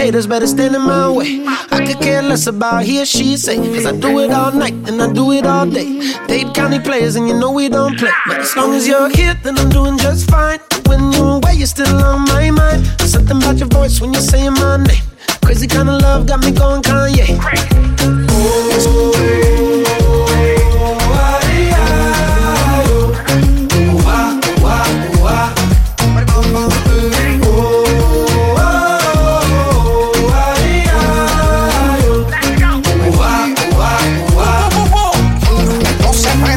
haters better stand in my way. I could care less about he or she say, cause I do it all night and I do it all day. Dade County players and you know we don't play. But as long as you're here, then I'm doing just fine. When you're away, you're still on my mind. There's something about your voice when you're saying my name. Crazy kind of love got me going Kanye. Oh,